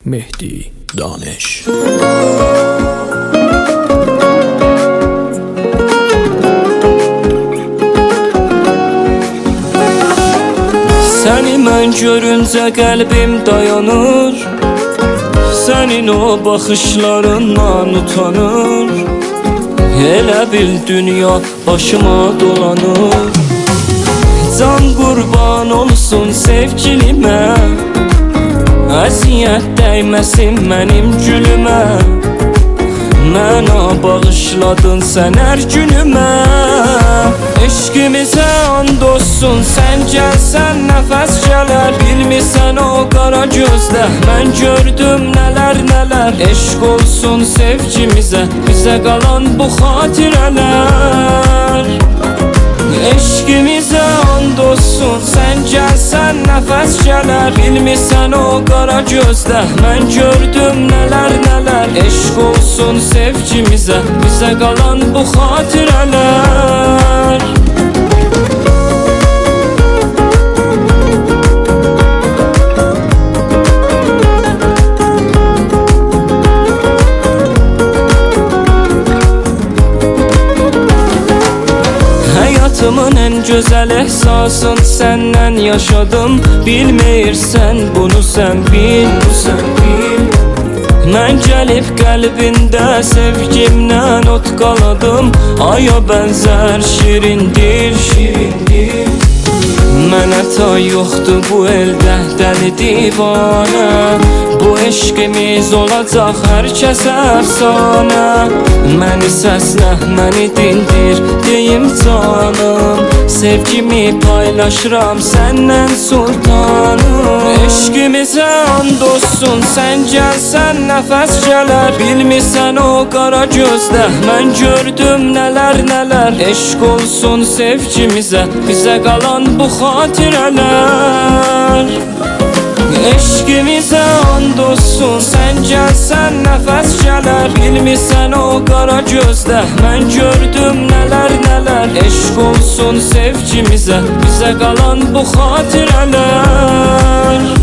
Mehdi Danış. Səni mən görüncə qəlbim dayanır, sənin o baxışlarından utanır. Elə bil dünya başıma dolanır. Can qurban olsun sevgilimə, əziyyət dəyməsin mənim gülümə. Mənə bağışladın sən hər günümə. Eşqimizə and olsun, sən gəlsən nəfəs gələr. Bilmirsən o qara gözlə mən gördüm nələr nələr. Eşq olsun sevgimizə, bizə qalan bu xatirələr. Eşqimizə and olsun, sən gəlsən nəfəs gələr. Bilmirsən o qara gözlə mən gördüm nələr nələr. Eşq olsun sevgimizə, bizə qalan bu xatirələr. Həyatımın ən gözəl ehsasın səndən yaşadım. Bilməyirsən bunu sən bil, bu sən bil. Mən gəlib qəlbində sevgimlə ot qaladım. Aya bənzər şirindir, şirindir. Mənə ta yoxdur bu eldə dəli divanə. Bu eşqimiz olacaq hər kəsə əfsanə. Məni səslə, məni dindir, deyim canım. Sevgimi paylaşıram səndən sultanım. Eşqimizə and olsun, sən gəlsən nəfəs gələr. Bilmirsən o qara gözlə mən gördüm nələr nələr. Eşq olsun sevgimizə, bizə qalan bu xatirələr. Eşqimizə and olsun, sən gəlsən nəfəs gələr. Bilmirsən o qara gözlə mən gördüm nələr nələr. Eşq olsun sevgimizə, bizə qalan bu xatirələr.